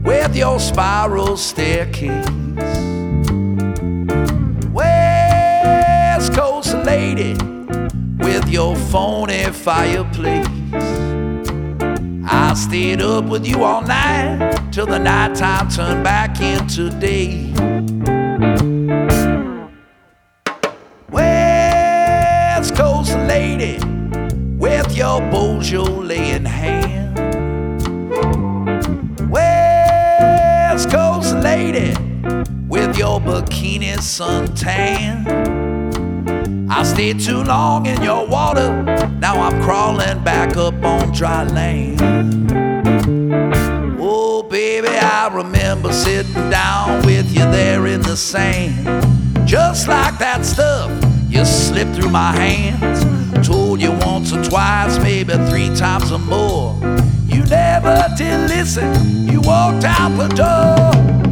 with your spiral staircase. West Coast lady with your phony fireplace. I stayed up with you all night till the nighttime turned back into day. West Coast lady with your Beaujolais in hand. West Coast lady with your bikini suntan. I stayed too long in your water, now I'm crawling back up on dry land. Oh baby, I remember sitting down with you there in the sand. Just like that stuff, you slipped through my hands. Told you once or twice, maybe 3 times or more. You never did listen, you walked out the door.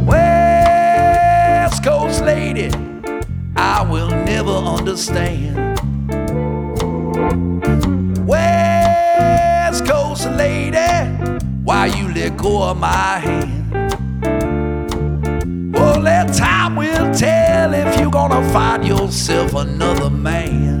West Coast lady, I will never understand. West Coast lady, why you let go of my hand. Well, that time will tell if you're gonna find yourself another man.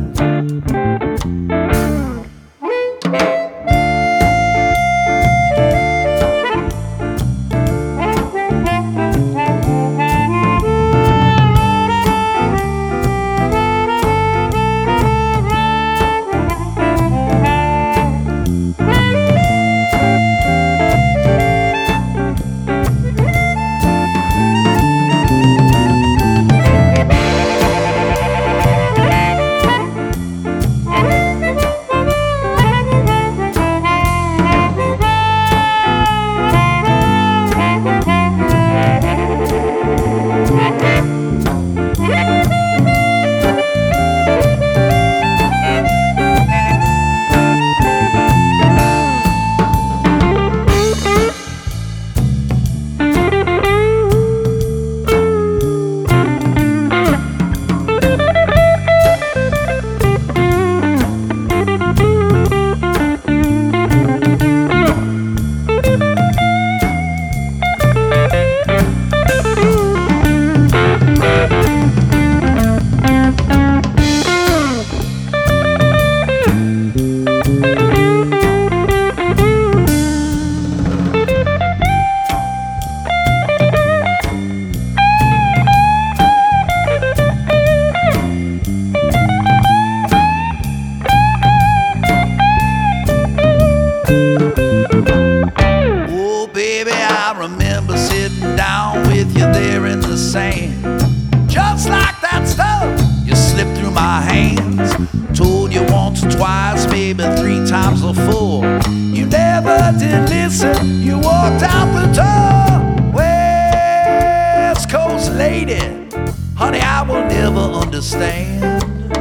Just like that stuff, you slipped through my hands. Told you once or twice, maybe 3 times or 4. You never did listen, you walked out the door. West Coast lady, honey, I will never understand.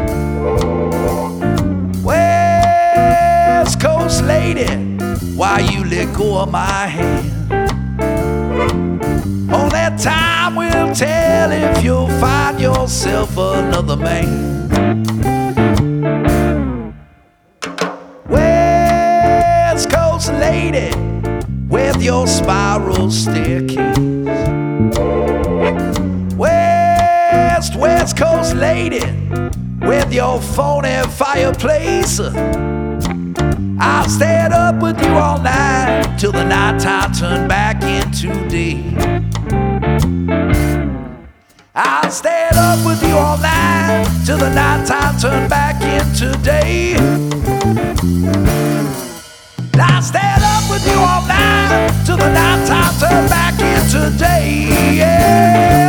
West Coast lady, why you let go of my hand. Oh, that time will tell if you'll find yourself another man. West Coast lady with your spiral staircase. West Coast lady with your phony fireplace. I stayed up with you all night till the nighttime turned back into day. I stayed up with you all night till the nighttime turned back into day. I stayed up with you all night till the nighttime turned back into day. Yeah.